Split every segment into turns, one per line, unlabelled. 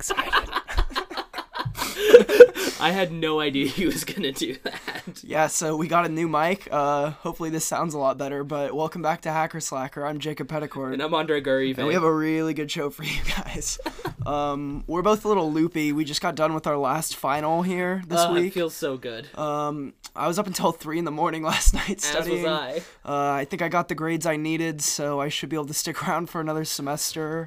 excited.
I had no idea he was going to do that.
Yeah, so we got a new mic. Hopefully this sounds a lot better, but welcome back to Hacker Slacker. I'm Jacob Petticourt.
And I'm Andre Garive.
And we have a really good show for you guys. We're both a little loopy. We just got done with our last final here this week.
It feels so good.
I was up until 3 in the morning last night studying.
As was I.
I think I got the grades I needed, so I should be able to stick around for another semester.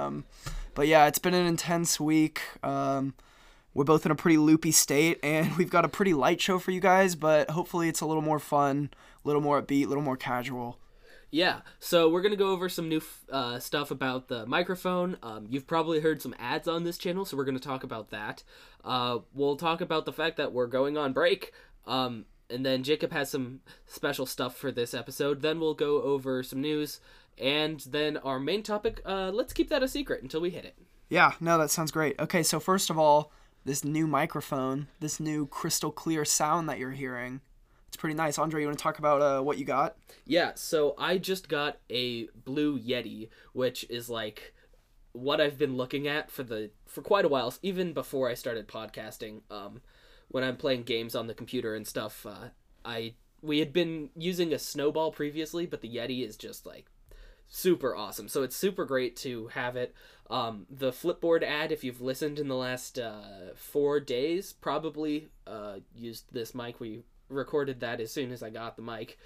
But yeah, it's been an intense week. We're both in a pretty loopy state, and we've got a pretty light show for you guys, but hopefully it's a little more fun, a little more upbeat, a little more casual.
Yeah, so we're going to go over some new stuff about the microphone. You've probably heard some ads on this channel, so we're going to talk about that. We'll talk about the fact that we're going on break, and then Jacob has some special stuff for this episode. Then we'll go over some news, and then our main topic, let's keep that a secret until we hit it.
Yeah, no, that sounds great. Okay, so first of all, this new microphone, this new crystal clear sound that you're hearing, it's pretty nice. Andre, you want to talk about what you got?
Yeah, so I just got a Blue Yeti, which is like what I've been looking at for quite a while, even before I started podcasting. When I'm playing games on the computer and stuff, we had been using a Snowball previously, but the Yeti is just like super awesome. So it's super great to have it. The Flipboard ad, if you've listened in the last 4 days, probably used this mic. We recorded that as soon as I got the mic.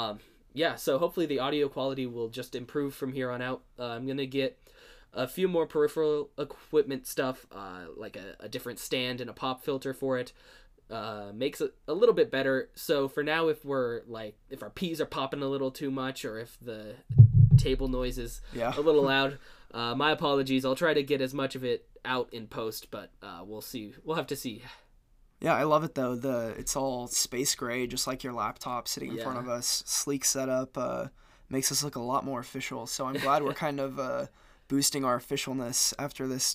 Yeah, so hopefully the audio quality will just improve from here on out. I'm going to get a few more peripheral equipment stuff, like a different stand and a pop filter for it. Makes it a little bit better. So for now, if our P's are popping a little too much, or if the table noise is a little loud, my apologies. I'll try to get as much of it out in post, but we'll see. We'll have to see.
Yeah, I love it though. It's all space gray, just like your laptop sitting in front of us. Sleek setup, makes us look a lot more official. So I'm glad we're kind of boosting our officialness after this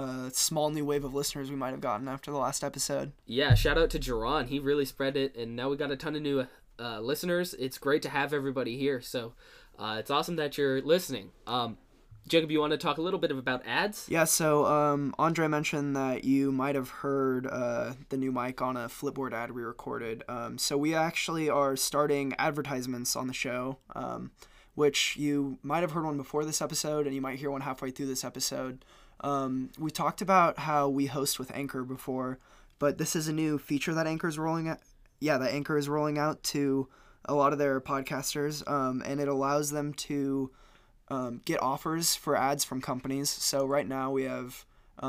small new wave of listeners we might have gotten after the last episode.
Yeah, shout out to Jerron. He really spread it, and now we got a ton of new listeners. It's great to have everybody here. So it's awesome that you're listening. Jacob, you want to talk a little bit about ads?
Yeah, so Andre mentioned that you might have heard the new mic on a Flipboard ad we recorded. So we actually are starting advertisements on the show, which you might have heard one before this episode, and you might hear one halfway through this episode. We talked about how we host with Anchor before, but this is a new feature that Anchor is rolling out. Yeah, that Anchor is rolling out to a lot of their podcasters, and it allows them to get offers for ads from companies. So right now we have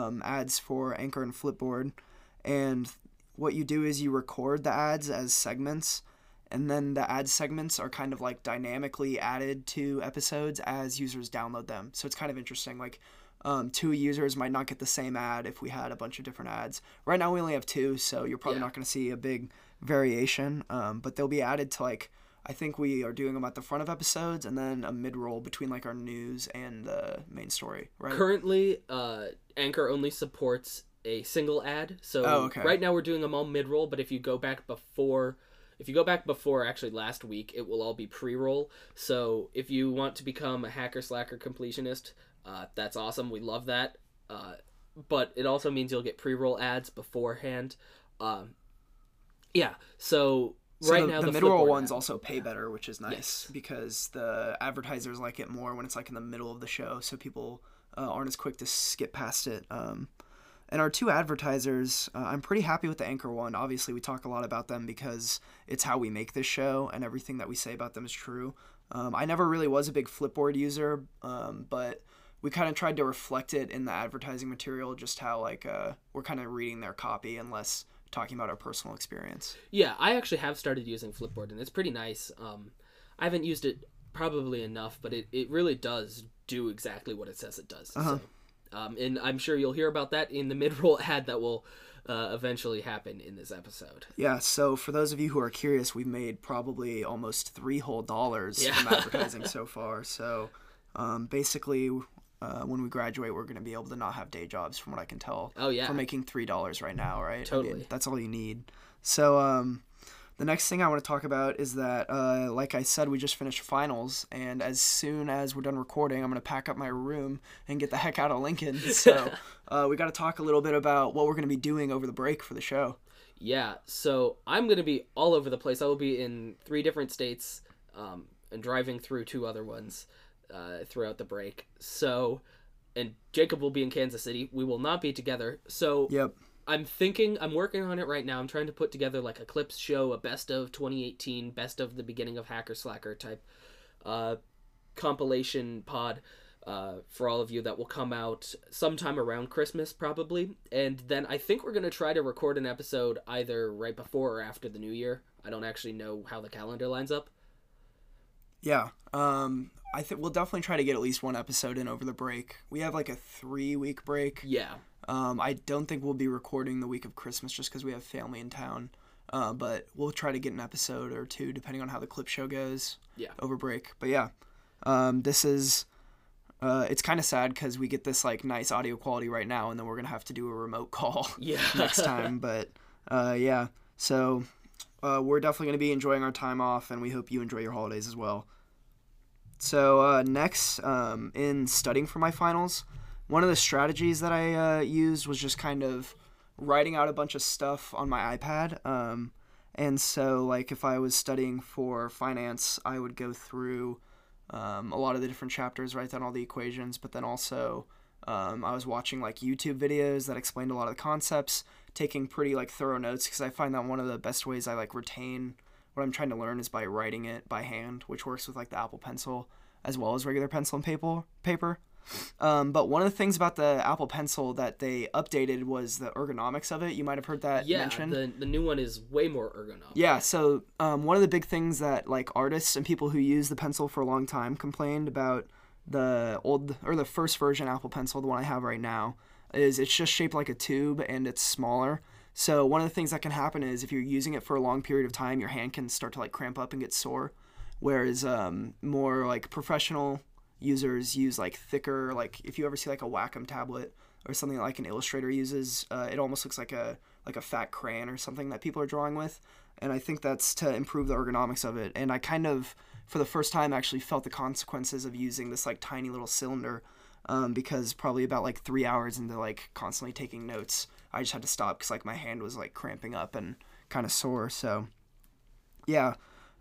ads for Anchor and Flipboard, and what you do is you record the ads as segments, and then the ad segments are kind of like dynamically added to episodes as users download them. So it's kind of interesting. Like 2 users might not get the same ad if we had a bunch of different ads. Right now we only have 2, so you're probably not going to see a big variation, but they'll be added to I think we are doing them at the front of episodes and then a mid-roll between our news and the main story, right?
Currently, Anchor only supports a single ad. So right now we're doing them all mid-roll, but if you go back before actually last week, it will all be pre-roll. So if you want to become a Hacker Slacker completionist, that's awesome. We love that. But it also means you'll get pre-roll ads beforehand. So right now
the mid-roll ones also pay better, which is nice because the advertisers like it more when it's in the middle of the show, so people aren't as quick to skip past it. And our 2 advertisers, I'm pretty happy with the Anchor one. Obviously, we talk a lot about them because it's how we make this show, and everything that we say about them is true. I never really was a big Flipboard user, but we kind of tried to reflect it in the advertising material, just how we're kind of reading their copy and less talking about our personal experience.
Yeah, I actually have started using Flipboard, and it's pretty nice. I haven't used it probably enough, but it really does do exactly what it says it does. So, and I'm sure you'll hear about that in the mid-roll ad that will eventually happen in this episode.
Yeah, so for those of you who are curious, we've made probably almost $3 whole from advertising so far. So basically, when we graduate, we're going to be able to not have day jobs, from what I can tell.
Oh, yeah.
For making $3 right now, right?
Totally.
I mean, that's all you need. So The next thing I want to talk about is that, like I said, we just finished finals, and as soon as we're done recording, I'm going to pack up my room and get the heck out of Lincoln. So we got to talk a little bit about what we're going to be doing over the break for the show.
Yeah, so I'm going to be all over the place. I will be in 3 different states and driving through 2 other ones throughout the break. So, and Jacob will be in Kansas City. We will not be together. So
Yep.
I'm working on it right now. I'm trying to put together like a clips show, a best of 2018, best of the beginning of Hacker Slacker type compilation pod for all of you that will come out sometime around Christmas probably. And then I think we're going to try to record an episode either right before or after the new year. I don't actually know how the calendar lines up.
Yeah. I think we'll definitely try to get at least one episode in over the break. We have like a 3-week break.
Yeah.
I don't think we'll be recording the week of Christmas just because we have family in town. But we'll try to get an episode or 2 depending on how the clip show goes over break. But yeah, this is, it's kind of sad because we get this like nice audio quality right now and then we're going to have to do a remote call next time. But yeah, so we're definitely going to be enjoying our time off and we hope you enjoy your holidays as well. So next, in studying for my finals, one of the strategies that I used was just kind of writing out a bunch of stuff on my iPad. And so, like, if I was studying for finance, I would go through a lot of the different chapters, write down all the equations, but then also I was watching, like, YouTube videos that explained a lot of the concepts, taking pretty, like, thorough notes, because I find that one of the best ways I, like, retain what I'm trying to learn is by writing it by hand, which works with, like, the Apple Pencil as well as regular pencil and paper. But one of the things about the Apple Pencil that they updated was the ergonomics of it. You might have heard that mentioned.
Yeah, the new one is way more ergonomic.
Yeah, so one of the big things that like artists and people who use the pencil for a long time complained about the first version Apple Pencil, the one I have right now, is it's just shaped like a tube and it's smaller. So one of the things that can happen is if you're using it for a long period of time, your hand can start to like cramp up and get sore. Whereas more like professional users use like thicker, like if you ever see like a Wacom tablet or something like an Illustrator uses, it almost looks like a fat crayon or something that people are drawing with. And I think that's to improve the ergonomics of it. And I kind of, for the first time, actually felt the consequences of using this like tiny little cylinder because probably about like 3 hours into like constantly taking notes, I just had to stop because like my hand was like cramping up and kind of sore. So yeah,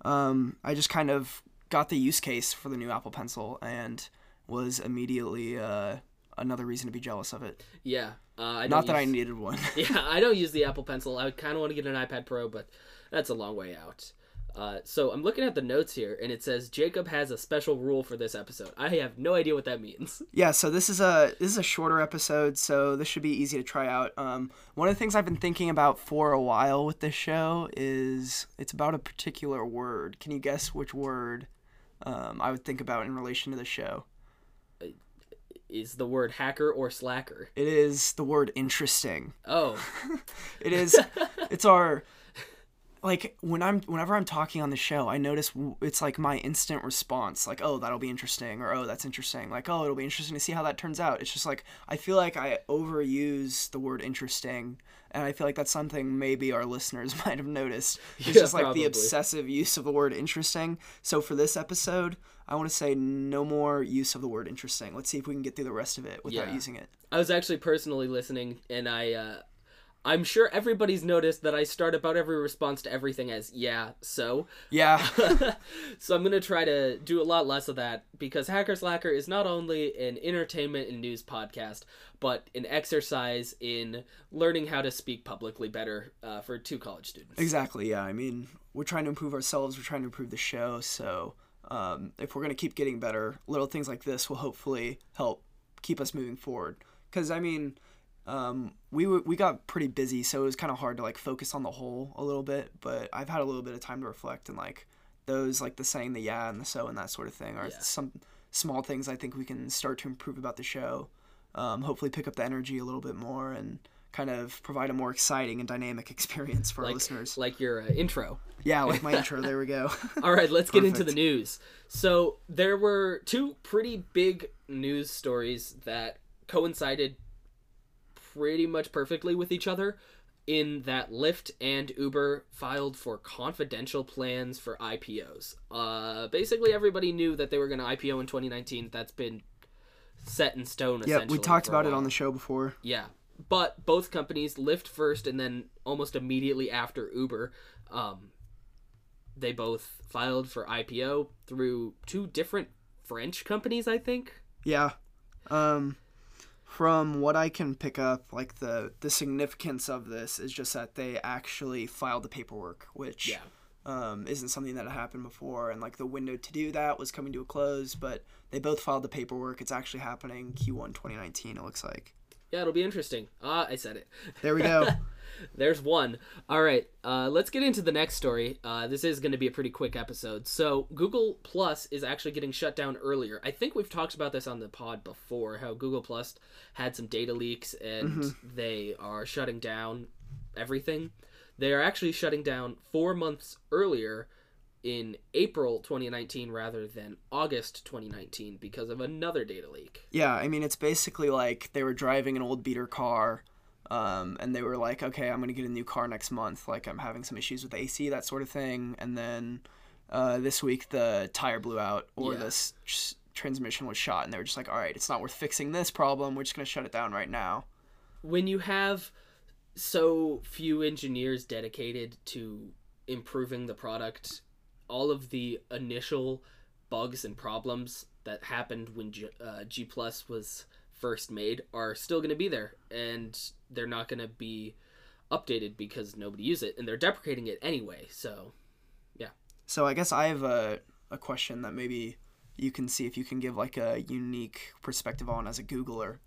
I just kind of got the use case for the new Apple Pencil and was immediately another reason to be jealous of it.
Yeah. I
needed one.
Yeah, I don't use the Apple Pencil. I kind of want to get an iPad Pro, but that's a long way out. So I'm looking at the notes here, and it says Jacob has a special rule for this episode. I have no idea what that means.
Yeah, so this is a shorter episode, so this should be easy to try out. One of the things I've been thinking about for a while with this show is it's about a particular word. Can you guess which word I would think about in relation to the show?
Is the word hacker or slacker?
It is the word interesting.
Oh.
It is. It's our... Like, whenever I'm talking on the show, I notice it's, like, my instant response. Like, oh, that'll be interesting. Or, oh, that's interesting. Like, oh, it'll be interesting to see how that turns out. It's just, like, I feel like I overuse the word interesting. And I feel like that's something maybe our listeners might have noticed. It's just, like,
probably.
The obsessive use of the word interesting. So for this episode, I want to say no more use of the word interesting. Let's see if we can get through the rest of it without using it.
I was actually personally listening, and I'm sure everybody's noticed that I start about every response to everything as, yeah, so.
Yeah.
So I'm going to try to do a lot less of that, because Hacker Slacker is not only an entertainment and news podcast, but an exercise in learning how to speak publicly better for 2 college students.
Exactly, yeah. I mean, we're trying to improve ourselves, we're trying to improve the show, so if we're going to keep getting better, little things like this will hopefully help keep us moving forward. Because, I mean... we got pretty busy, so it was kind of hard to like focus on the whole a little bit, but I've had a little bit of time to reflect, and like those, like the saying, the yeah and the so and that sort of thing are some small things I think we can start to improve about the show. Hopefully pick up the energy a little bit more and kind of provide a more exciting and dynamic experience for our listeners.
Like your intro.
Yeah, like my intro. There we go.
All right, let's get into the news. So there were 2 pretty big news stories that coincided pretty much perfectly with each other. in that Lyft and Uber filed for confidential plans for IPOs. Basically, everybody knew that they were going to IPO in 2019. That's been set in stone, essentially.
Yeah, we talked about it on the show before.
Yeah. But both companies, Lyft first and then almost immediately after Uber, they both filed for IPO through 2 different French companies, I think.
Yeah. From what I can pick up, like the significance of this is just that they actually filed the paperwork, which isn't something that had happened before, and like the window to do that was coming to a close, but they both filed the paperwork. It's actually happening Q1 2019, it looks like.
Yeah, it'll be interesting. I said it.
There we go.
There's one. All right, let's get into the next story. This is going to be a pretty quick episode. So Google Plus is actually getting shut down earlier. I think we've talked about this on the pod before, how Google Plus had some data leaks and they are shutting down everything. They are actually shutting down 4 months earlier in April 2019 rather than August 2019 because of another data leak.
Yeah, I mean, it's basically like they were driving an old beater car, and they were like, okay, I'm going to get a new car next month. Like, I'm having some issues with AC, that sort of thing. And then this week the tire blew out or this transmission was shot, and they were just like, all right, it's not worth fixing this problem. We're just going to shut it down right now.
When you have so few engineers dedicated to improving the product, all of the initial bugs and problems that happened when G Plus was first made are still going to be there, and they're not going to be updated because nobody uses it, and they're deprecating it anyway. So, yeah.
So I guess I have a question that maybe you can see if you can give like a unique perspective on as a Googler.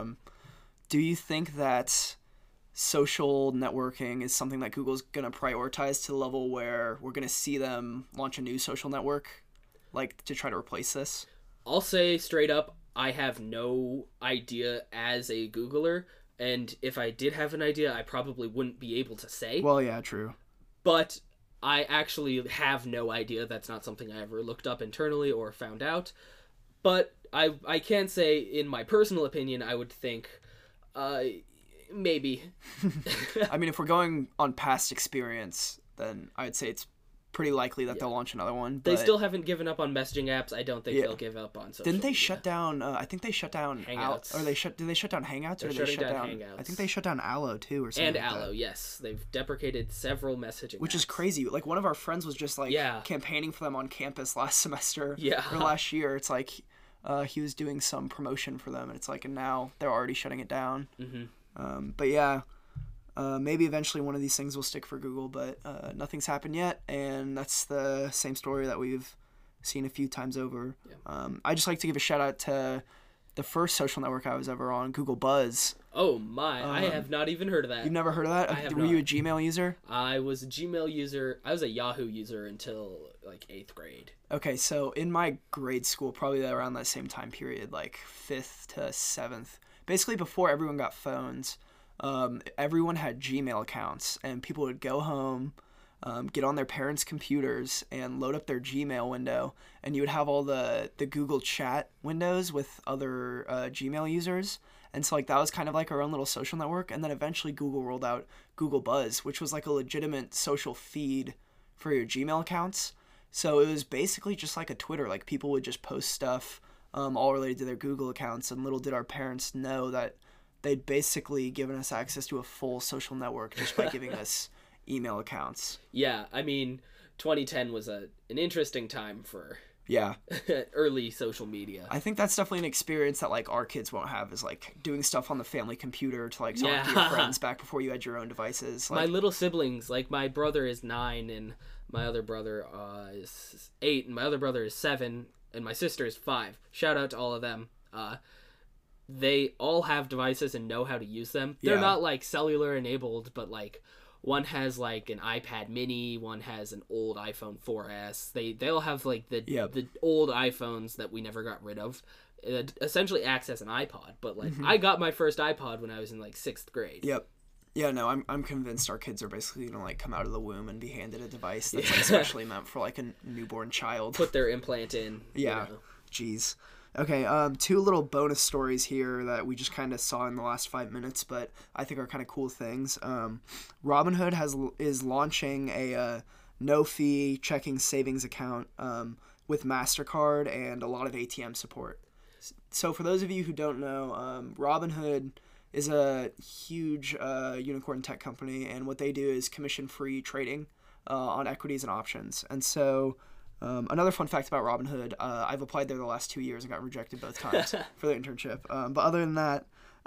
Do you think that social networking is something that Google's going to prioritize to the level where we're going to see them launch a new social network, like, to try to replace this?
I'll say straight up, I have no idea as a Googler, and if I did have an idea, I probably wouldn't be able to say.
Well, yeah, true.
But I actually have no idea. That's not something I ever looked up internally or found out. But I can say, in my personal opinion, I would think maybe.
I mean, if we're going on past experience, then I'd say it's pretty likely that they'll launch another one. But
they still haven't given up on messaging apps. I don't think they'll give up on social
Didn't they
media.
shut down? I think they shut down
Hangouts.
Did they shut down Hangouts?
They're
or did they
shutting
shut
down
down
Hangouts.
I think they shut down Allo too, or something.
And
like
Allo,
that.
yes, they've deprecated several messaging.
Which
apps.
is crazy. Like, one of our friends was just like campaigning for them on campus last semester or last year. It's like he was doing some promotion for them, and it's like, and now they're already shutting it down. But yeah. Maybe eventually one of these things will stick for Google, but nothing's happened yet, and that's the same story that we've seen a few times over. I just like to give a shout out to the first social network I was ever on, Google Buzz.
Oh my, I have not even heard of that.
You've never heard of that? Were you a Gmail user?
I was a Gmail user. I was a Yahoo user until like 8th grade.
Okay, so in my grade school, probably around that same time period, like 5th to 7th, basically before everyone got phones, everyone had Gmail accounts, and people would go home, get on their parents' computers and load up their Gmail window, and you would have all the Google chat windows with other Gmail users. And so, like, that was kind of like our own little social network. And then eventually Google rolled out Google Buzz, which was like a legitimate social feed for your Gmail accounts. So it was basically just like a Twitter. Like, people would just post stuff all related to their Google accounts, and little did our parents know that they'd basically given us access to a full social network just by giving us email accounts.
Yeah, I mean, 2010 was an interesting time for
Yeah.
early social media.
I think that's definitely an experience that, like, our kids won't have, is, like, doing stuff on the family computer to, like, talk to your friends back before you had your own devices. Like,
my little siblings, like, my brother is 9, and my other brother is 8, and my other brother is 7, and my sister is 5. Shout out to all of them. They all have devices and know how to use them. They're not, like, cellular enabled, but, like, one has, like, an iPad mini, one has an old iPhone 4S. They all have, like, the old iPhones that we never got rid of. It essentially acts as an iPod, but, like, I got my first iPod when I was in, like, 6th grade.
Yep. Yeah, no, I'm convinced our kids are basically going to, like, come out of the womb and be handed a device that's like, especially meant for, like, a newborn child.
Put their implant in.
Yeah.
You know.
Jeez. Okay, two little bonus stories here that we just kind of saw in the last 5 minutes, but I think are kind of cool things. Robinhood is launching a no fee checking savings account with MasterCard and a lot of ATM support. So for those of you who don't know, Robinhood is a huge unicorn tech company, and what they do is commission-free trading on equities and options. And so another fun fact about Robinhood, I've applied there the last 2 years and got rejected both times for the internship. But other than that,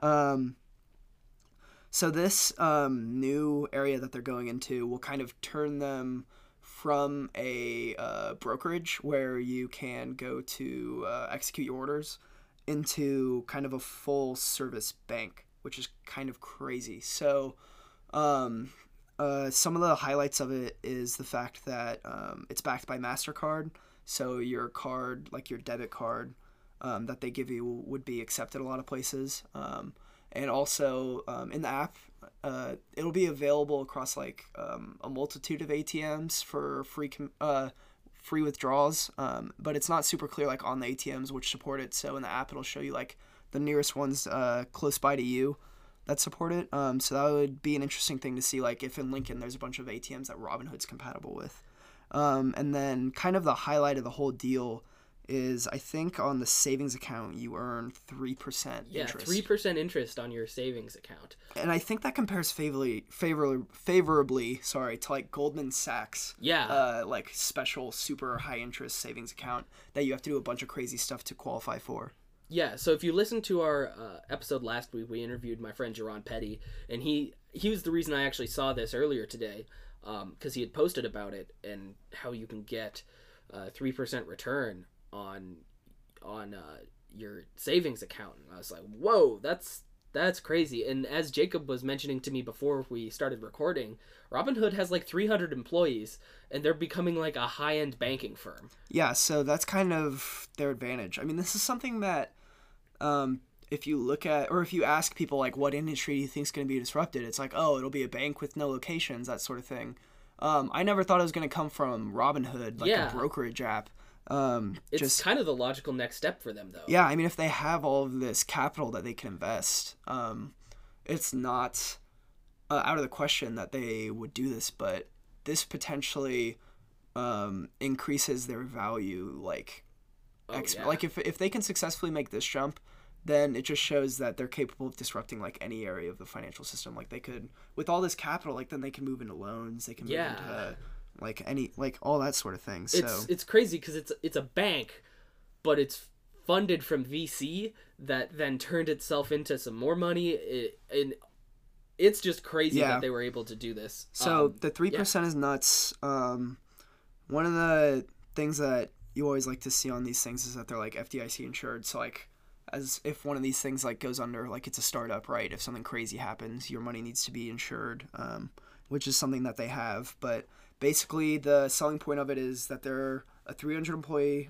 so this new area that they're going into will kind of turn them from a brokerage where you can go to execute your orders into kind of a full service bank, which is kind of crazy. So some of the highlights of it is the fact that it's backed by MasterCard. So your card, like your debit card that they give you, would be accepted a lot of places. And also in the app, it'll be available across like a multitude of ATMs for free withdrawals. But it's not super clear like on the ATMs which support it. So in the app, it'll show you like the nearest ones close by to you that support it. So that would be an interesting thing to see, like if in Lincoln there's a bunch of ATMs that Robinhood's compatible with. And then kind of the highlight of the whole deal is I think on the savings account you earn 3% interest.
Yeah, 3% interest on your savings account.
And I think that compares favorably, to like Goldman Sachs.
Yeah.
Like special super high interest savings account that you have to do a bunch of crazy stuff to qualify for.
Yeah, so if you listen to our episode last week, we interviewed my friend Jaron Petty, and he was the reason I actually saw this earlier today, because he had posted about it and how you can get 3% return on your savings account. And I was like, whoa, that's crazy. And as Jacob was mentioning to me before we started recording, Robinhood has like 300 employees, and they're becoming like a high-end banking firm.
Yeah, so that's kind of their advantage. I mean, this is something that if you look at, or if you ask people like what industry do you think is going to be disrupted, it's like, oh, it'll be a bank with no locations, that sort of thing. I never thought it was going to come from Robinhood, like a brokerage app.
It's just kind of the logical next step for them, though.
Yeah, I mean, if they have all of this capital that they can invest, it's not out of the question that they would do this, but this potentially increases their value, like, like if they can successfully make this jump, then it just shows that they're capable of disrupting like any area of the financial system. Like they could, with all this capital, like then they can move into loans, they can move into like any, like all that sort of thing. So
it's crazy because it's a bank, but it's funded from VC that then turned itself into some more money. And it's just crazy that they were able to do this.
So the 3% is nuts. One of the things that you always like to see on these things is that they're like FDIC insured. So like, as if one of these things like goes under, like it's a startup, right? If something crazy happens, your money needs to be insured, which is something that they have. But basically, the selling point of it is that they're a 300 employee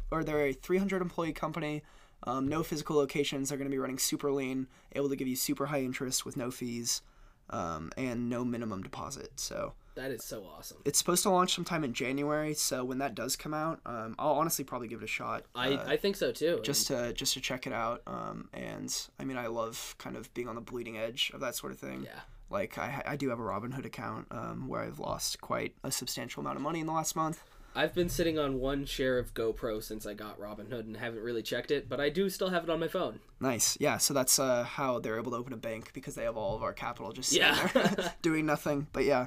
company. No physical locations. They're going to be running super lean, able to give you super high interest with no fees, and no minimum deposit. So
that is so awesome.
It's supposed to launch sometime in January, so when that does come out, I'll honestly probably give it a shot.
I think so too.
Just to check it out. And I mean, I love kind of being on the bleeding edge of that sort of thing.
Yeah.
Like I do have a Robinhood account where I've lost quite a substantial amount of money in the last month.
I've been sitting on one share of GoPro since I got Robinhood and haven't really checked it, but I do still have it on my phone.
Nice. Yeah, so that's how they're able to open a bank, because they have all of our capital just sitting there doing nothing. But yeah.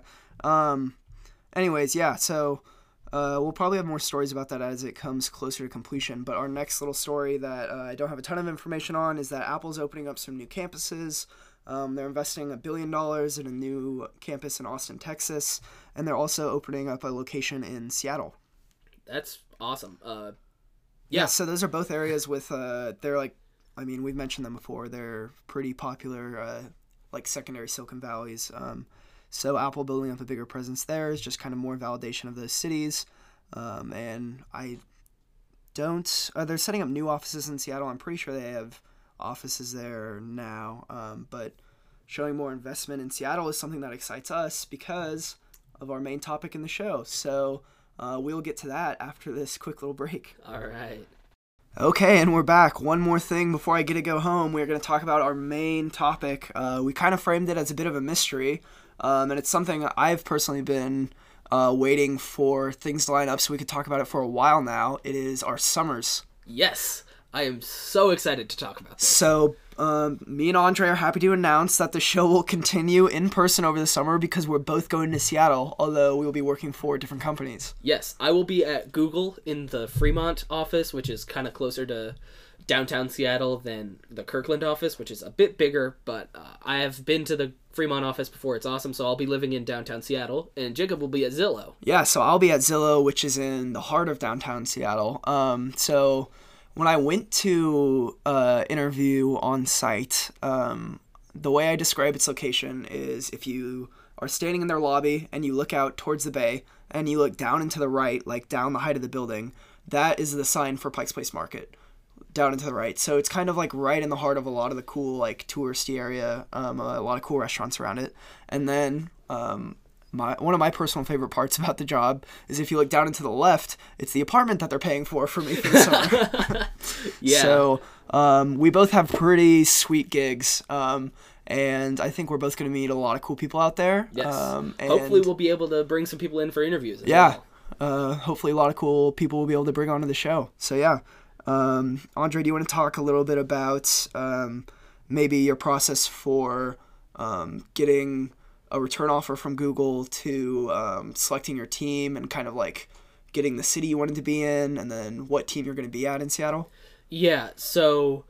Anyways, yeah, so we'll probably have more stories about that as it comes closer to completion. But our next little story that I don't have a ton of information on is that Apple's opening up some new campuses. They're investing $1 billion in a new campus in Austin, Texas, and they're also opening up a location in Seattle.
That's awesome.
Yeah, so those are both areas with, they're like, I mean, we've mentioned them before. They're pretty popular, like secondary Silicon Valleys. So Apple building up a bigger presence there is just kind of more validation of those cities. And they're setting up new offices in Seattle. I'm pretty sure they have offices there now. But showing more investment in Seattle is something that excites us because of our main topic in the show. So we'll get to that after this quick little break.
All right.
Okay, and we're back. One more thing before I get to go home. We're going to talk about our main topic. We kind of framed it as a bit of a mystery, and it's something I've personally been waiting for things to line up so we could talk about it for a while now. It is our summers.
Yes, I am so excited to talk about this.
So, me and Andre are happy to announce that the show will continue in person over the summer because we're both going to Seattle, although we will be working for different companies.
Yes, I will be at Google in the Fremont office, which is kind of closer to downtown Seattle than the Kirkland office, which is a bit bigger, but I have been to the Fremont office before. It's awesome, so I'll be living in downtown Seattle, and Jacob will be at Zillow.
Yeah, so I'll be at Zillow, which is in the heart of downtown Seattle. So when I went to interview on site, the way I describe its location is if you are standing in their lobby and you look out towards the bay and you look down and to the right, like down the height of the building, that is the sign for Pike's Place Market, down and to the right. So it's kind of like right in the heart of a lot of the cool like touristy area, a lot of cool restaurants around it. And then one of my personal favorite parts about the job is if you look down and to the left, it's the apartment that they're paying for me for the summer.
Yeah.
So we both have pretty sweet gigs, and I think we're both going to meet a lot of cool people out there.
Yes.
And
Hopefully we'll be able to bring some people in for interviews as
yeah,
well.
hopefully a lot of cool people will be able to bring onto the show. So yeah, Andre, do you want to talk a little bit about maybe your process for getting a return offer from Google to selecting your team and kind of like getting the city you wanted to be in and then what team you're going to be at in Seattle?
Yeah, so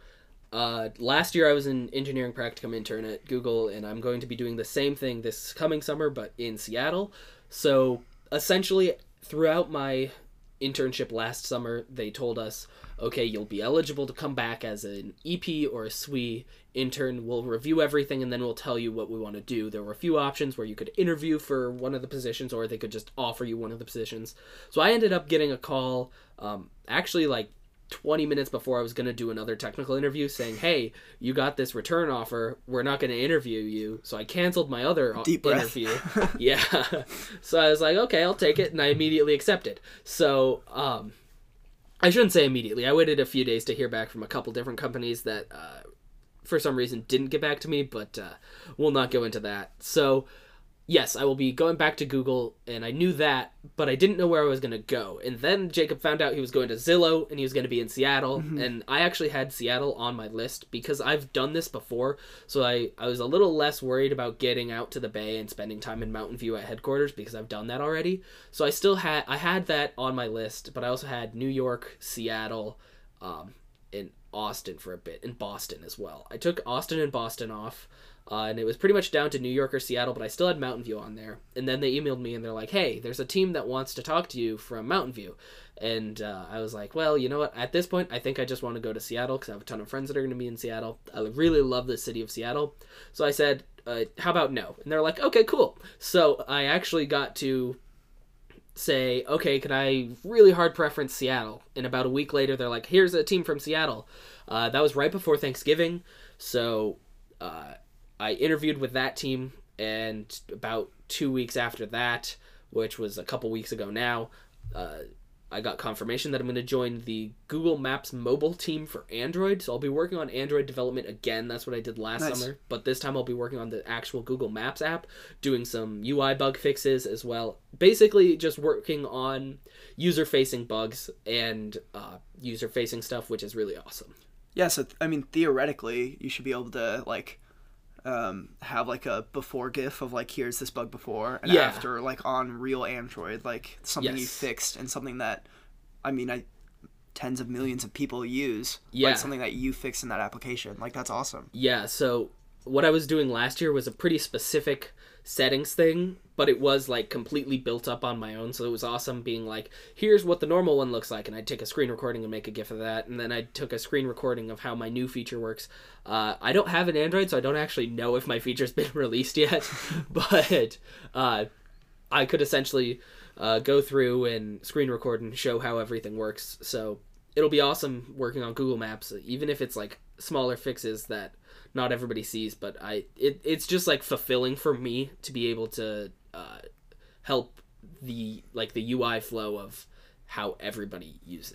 last year I was an engineering practicum intern at Google, and I'm going to be doing the same thing this coming summer, but in Seattle. So essentially, throughout my internship last summer, they told us, okay, you'll be eligible to come back as an EP or a SWE intern. We'll review everything, and then we'll tell you what we want to do. There were a few options where you could interview for one of the positions, or they could just offer you one of the positions. So I ended up getting a call, actually like 20 minutes before I was going to do another technical interview saying, hey, you got this return offer. We're not going to interview you. So I canceled my other interview. Yeah. So I was like, okay, I'll take it. And I immediately accepted. So I shouldn't say immediately. I waited a few days to hear back from a couple different companies that for some reason didn't get back to me, but we'll not go into that. So yes, I will be going back to Google, and I knew that, but I didn't know where I was going to go. And then Jacob found out he was going to Zillow, and he was going to be in Seattle, and I actually had Seattle on my list because I've done this before, so I was a little less worried about getting out to the Bay and spending time in Mountain View at headquarters because I've done that already. So I had that on my list, but I also had New York, Seattle, and Austin for a bit, and Boston as well. I took Austin and Boston off, and it was pretty much down to New York or Seattle, but I still had Mountain View on there. And then they emailed me, and they're like, hey, there's a team that wants to talk to you from Mountain View. And I was like, well, you know what? At this point, I think I just want to go to Seattle because I have a ton of friends that are going to be in Seattle. I really love the city of Seattle. So I said, how about no? And they're like, okay, cool. So I actually got to say, okay, can I really hard preference Seattle? And about a week later, they're like, here's a team from Seattle. That was right before Thanksgiving. So I interviewed with that team, and about 2 weeks after that, which was a couple weeks ago now, I got confirmation that I'm going to join the Google Maps mobile team for Android. So I'll be working on Android development again. That's what I did last summer. But this time I'll be working on the actual Google Maps app, doing some UI bug fixes as well. Basically just working on user-facing bugs and user-facing stuff, which is really awesome.
Yeah, so I mean, theoretically, you should be able to like have like a before GIF of like here's this bug before and after, like on real Android, like something you fixed and something that I mean tens of millions of people use, like something that you fixed in that application. Like that's awesome.
Yeah, so what I was doing last year was a pretty specific settings thing, but it was like completely built up on my own, so it was awesome being like, here's what the normal one looks like, and I'd take a screen recording and make a GIF of that, and then I took a screen recording of how my new feature works. I don't have an Android, so I don't actually know if my feature's been released yet, but I could essentially go through and screen record and show how everything works, so it'll be awesome working on Google Maps, even if it's like smaller fixes that not everybody sees, but it's just like fulfilling for me to be able to help the UI flow of how everybody uses it.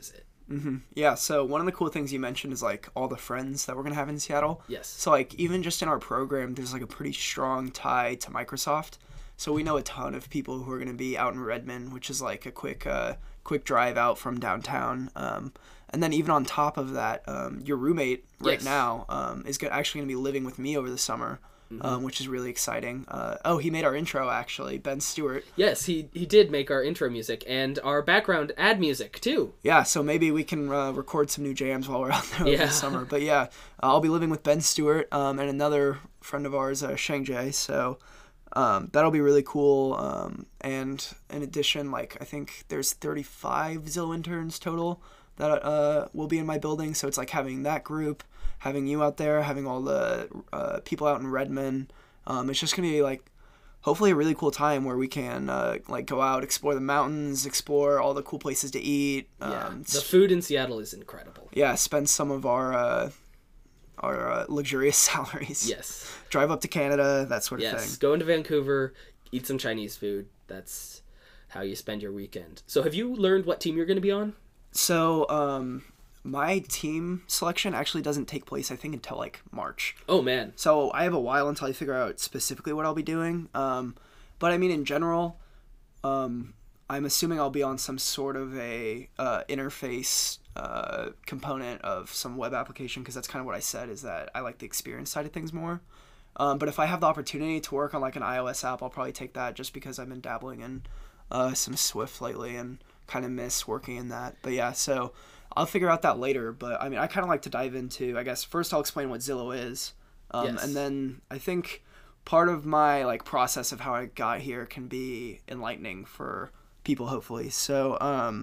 Yeah, so one of the cool things you mentioned is like all the friends that we're gonna have in Seattle.
Yes.
So like even just in our program, there's like a pretty strong tie to Microsoft. So we know a ton of people who are gonna be out in Redmond, which is like a quick drive out from downtown. And then even on top of that, your roommate right
Yes.
now is actually gonna be living with me over the summer. Which is really exciting. He made our intro actually, Ben Stewart.
Yes, he did make our intro music and our background ad music too.
Yeah, so maybe we can record some new jams while we're out there over the summer. But yeah, I'll be living with Ben Stewart and another friend of ours, Shang Jae. So that'll be really cool. And in addition, like I think there's 35 Zillow interns total that will be in my building. So it's like having that group, having you out there, having all the people out in Redmond. It's just gonna be like hopefully a really cool time where we can like go out, explore the mountains, explore all the cool places to eat.
The food in Seattle is incredible.
Yeah, spend some of our luxurious salaries.
Yes.
Drive up to Canada, that sort of thing.
Yes, go into Vancouver, eat some Chinese food. That's how you spend your weekend. So have you learned what team you're going to be on?
So, my team selection actually doesn't take place, I think, until like March.
Oh, man.
So I have a while until I figure out specifically what I'll be doing. But I mean, in general, I'm assuming I'll be on some sort of a interface component of some web application, because that's kind of what I said, is that I like the experience side of things more. But if I have the opportunity to work on like an iOS app, I'll probably take that, just because I've been dabbling in some Swift lately and kind of miss working in that. But yeah, so I'll figure out that later. But I mean, I kind of like to dive into, I guess first I'll explain what Zillow is.
Yes.
And then I think part of my like process of how I got here can be enlightening for people, hopefully. So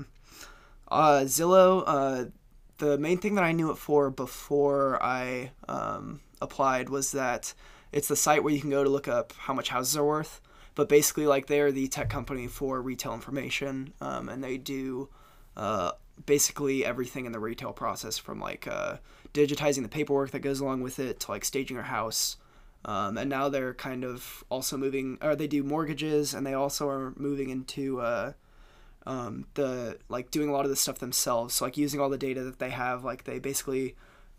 Zillow, the main thing that I knew it for before I applied was that it's the site where you can go to look up how much houses are worth. But basically, like, they're the tech company for retail information, and they do basically everything in the retail process, from like digitizing the paperwork that goes along with it to like staging your house. And now they're kind of also moving, or they do mortgages, and they also are moving into the like doing a lot of this stuff themselves. So like using all the data that they have, like they basically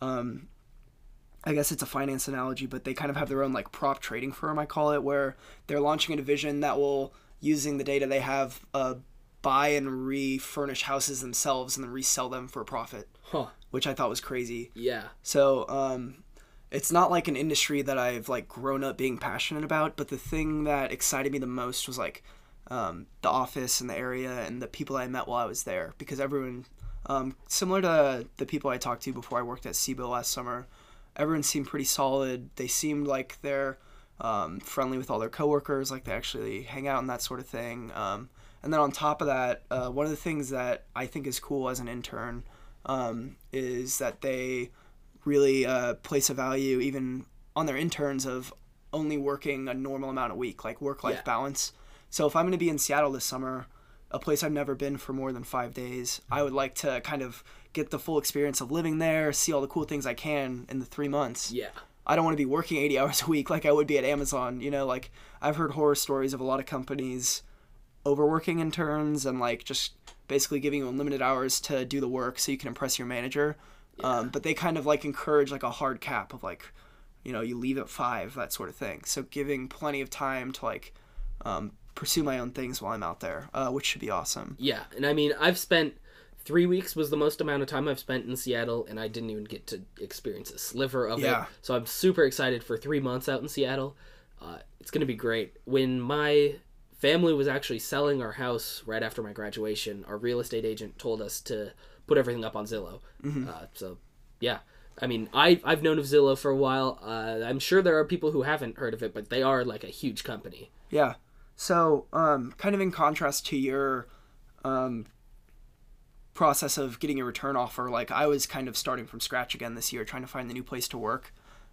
I guess it's a finance analogy, but they kind of have their own like prop trading firm, I call it, where they're launching a division that will, using the data they have, buy and refurnish houses themselves and then resell them for a profit.
Huh.
Which I thought was crazy.
Yeah.
So it's not like an industry that I've like grown up being passionate about, but the thing that excited me the most was like the office and the area and the people I met while I was there, because everyone, similar to the people I talked to before I worked at CBIL last summer, everyone seemed pretty solid. They seemed like they're friendly with all their coworkers, like they actually hang out and that sort of thing. And then on top of that, one of the things that I think is cool as an intern is that they really place a value even on their interns of only working a normal amount a week, like work-life balance. So if I'm going to be in Seattle this summer, a place I've never been for more than 5 days, I would like to kind of get the full experience of living there, see all the cool things I can in the 3 months.
Yeah.
I don't want to be working 80 hours a week like I would be at Amazon. You know, like I've heard horror stories of a lot of companies overworking interns and like just basically giving you unlimited hours to do the work so you can impress your manager.
Yeah.
But they kind of like encourage like a hard cap of like, you know, you leave at 5, that sort of thing. So giving plenty of time to like pursue my own things while I'm out there, which should be awesome.
Yeah. And I mean, I've spent 3 weeks was the most amount of time I've spent in Seattle, and I didn't even get to experience a sliver of it. So I'm super excited for 3 months out in Seattle. It's going to be great. When my family was actually selling our house right after my graduation, our real estate agent told us to put everything up on Zillow. So, yeah. I mean, I've known of Zillow for a while. I'm sure there are people who haven't heard of it, but they are like a huge company.
Yeah. So, kind of in contrast to your process of getting a return offer, like I was kind of starting from scratch again this year, trying to find the new place to work.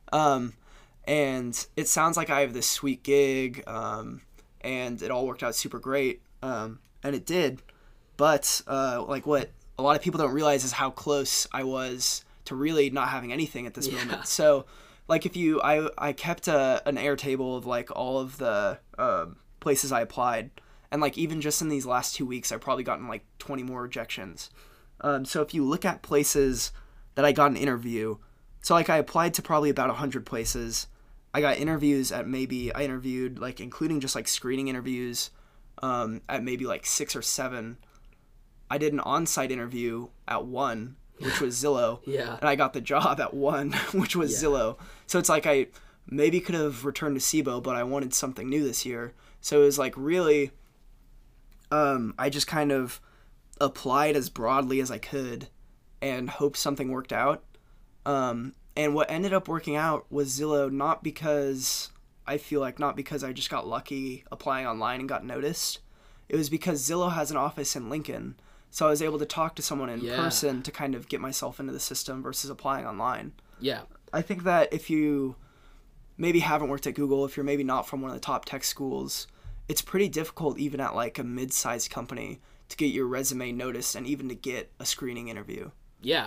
And it sounds like I have this sweet gig, and it all worked out super great. And it did. But, like what a lot of people don't realize is how close I was to really not having anything at this moment. So, like I kept an Airtable of like all of the places I applied. And like even just in these last 2 weeks, I've probably gotten like 20 more rejections. So if you look at places that I got an interview, so like I applied to probably about 100 places. I got interviews at maybe, I interviewed like including just like screening interviews at maybe like 6 or 7. I did an on-site interview at 1, which was Zillow.
Yeah.
And I got the job at 1, which was Zillow. So it's like I maybe could have returned to SIBO, but I wanted something new this year. So it was like really, I just kind of applied as broadly as I could and hoped something worked out. And what ended up working out was Zillow, not because I just got lucky applying online and got noticed. It was because Zillow has an office in Lincoln. So I was able to talk to someone in person to kind of get myself into the system versus applying online.
Yeah.
I think that if you maybe haven't worked at Google, if you're maybe not from one of the top tech schools, it's pretty difficult even at like a mid-sized company to get your resume noticed and even to get a screening interview.
Yeah.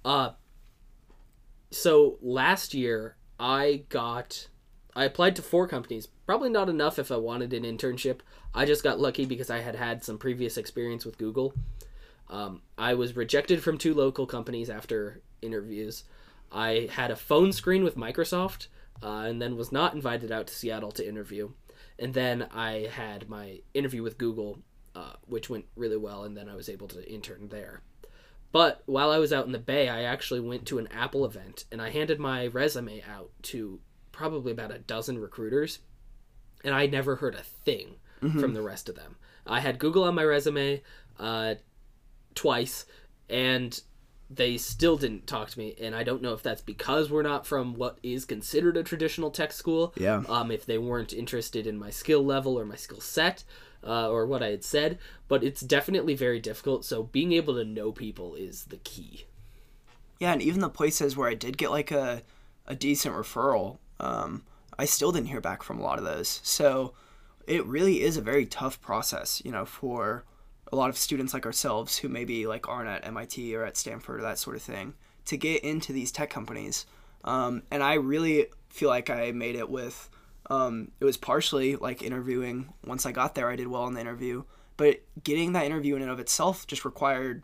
So last year I applied to 4 companies. Probably not enough if I wanted an internship. I just got lucky because I had some previous experience with Google. I was rejected from 2 local companies after interviews. I had a phone screen with Microsoft, and then was not invited out to Seattle to interview. And then I had my interview with Google, which went really well, and then I was able to intern there. But while I was out in the Bay, I actually went to an Apple event, and I handed my resume out to probably about a dozen recruiters, and I never heard a thing from the rest of them. I had Google on my resume twice, and they still didn't talk to me, and I don't know if that's because we're not from what is considered a traditional tech school.
Yeah.
If they weren't interested in my skill level or my skill set, or what I had said, but it's definitely very difficult, so being able to know people is the key.
Yeah, and even the places where I did get like a decent referral, I still didn't hear back from a lot of those. So it really is a very tough process, for a lot of students like ourselves who maybe like aren't at MIT or at Stanford or that sort of thing to get into these tech companies. And I really feel like I made it with, it was partially like interviewing. Once I got there, I did well in the interview, but getting that interview in and of itself just required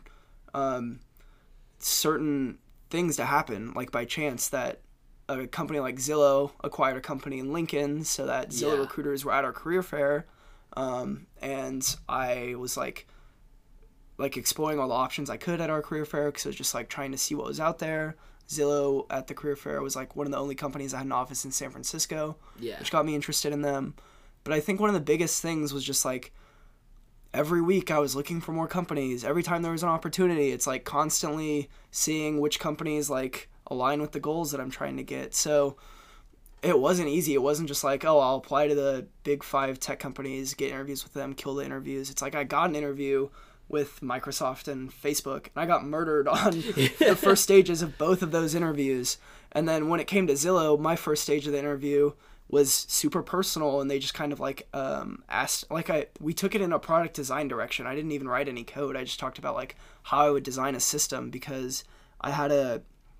certain things to happen, like by chance that a company like Zillow acquired a company in Lincoln, so that Zillow recruiters were at our career fair, and I was like exploring all the options I could at our career fair because I was just like trying to see what was out there. Zillow at the career fair was like one of the only companies that had an office in San Francisco, which got me interested in them. But I think one of the biggest things was just like every week I was looking for more companies. Every time there was an opportunity, it's like constantly seeing which companies like align with the goals that I'm trying to get. So it wasn't easy. It wasn't just like, oh, I'll apply to the big 5 tech companies, get interviews with them, kill the interviews. It's like I got an interview with Microsoft and Facebook, and I got murdered on the first stages of both of those interviews. And then when it came to Zillow, my first stage of the interview was super personal, and they just kind of like asked, like we took it in a product design direction. I didn't even write any code. I just talked about like how I would design a system because I had a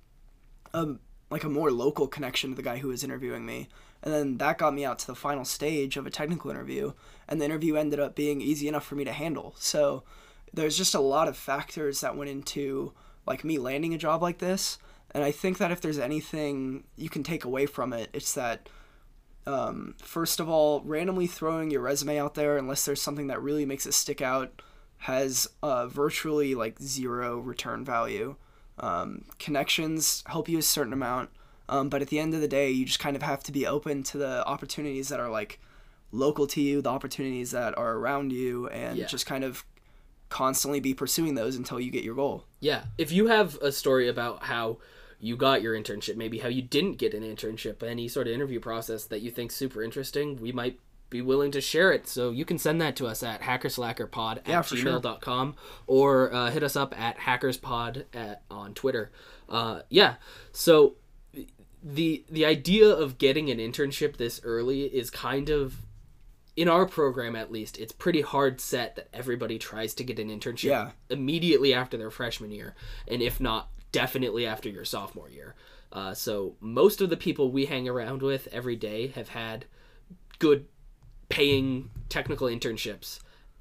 more local connection to the guy who was interviewing me. And then that got me out to the final stage of a technical interview, and the interview ended up being easy enough for me to handle. So there's just a lot of factors that went into like me landing a job like this. And I think that if there's anything you can take away from it, it's that first of all, randomly throwing your resume out there, unless there's something that really makes it stick out, has virtually like 0 return value. Connections help you a certain amount, but at the end of the day, you just kind of have to be open to the opportunities that are like local to you, the opportunities that are around you, and just kind of constantly be pursuing those until you get your goal.
Yeah. If you have a story about how you got your internship, maybe how you didn't get an internship, any sort of interview process that you think super interesting, we might be willing to share it. So you can send that to us at hackerslackerpod@gmail.com or hit us up at hackerspod on Twitter. So the idea of getting an internship this early is kind of, in our program at least, it's pretty hard set that everybody tries to get an internship immediately after their freshman year, and if not, definitely after your sophomore year. So most of the people we hang around with every day have had good paying technical internships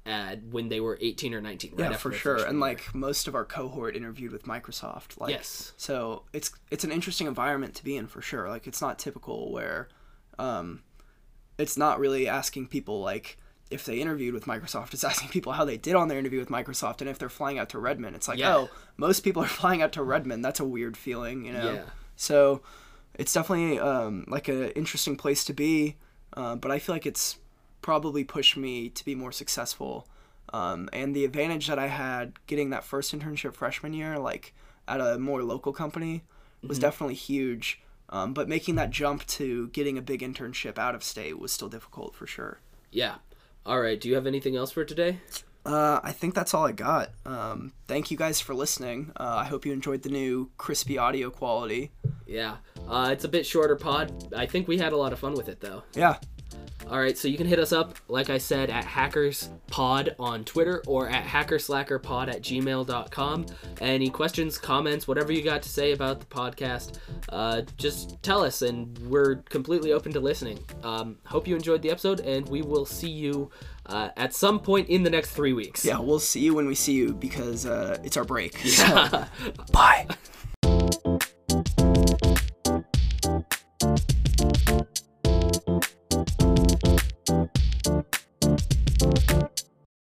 when they were 18 or 19. Right
Yeah,
after
for
their
sure.
freshman
And
year.
like most of our cohort interviewed with Microsoft. Like,
Yes.
So it's an interesting environment to be in for sure. Like it's not typical where, it's not really asking people like if they interviewed with Microsoft. It's asking people how they did on their interview with Microsoft and if they're flying out to Redmond. It's like,
Yeah.
oh, most people are flying out to Redmond. That's a weird feeling, you know.
Yeah.
So it's definitely like an interesting place to be, but I feel like it's probably pushed me to be more successful. And the advantage that I had getting that first internship freshman year, like at a more local company, was definitely huge. But making that jump to getting a big internship out of state was still difficult for sure.
Yeah. All right. Do you have anything else for today?
I think that's all I got. Thank you guys for listening. I hope you enjoyed the new crispy audio quality.
Yeah. It's a bit shorter pod. I think we had a lot of fun with it, though.
Yeah.
All right, so you can hit us up, like I said, at hackerspod on Twitter or at hackerslackerpod@gmail.com. Any questions, comments, whatever you got to say about the podcast, just tell us, and we're completely open to listening. Hope you enjoyed the episode, and we will see you at some point in the next 3 weeks.
Yeah, we'll see you when we see you because it's our break.
Yeah.
So, bye.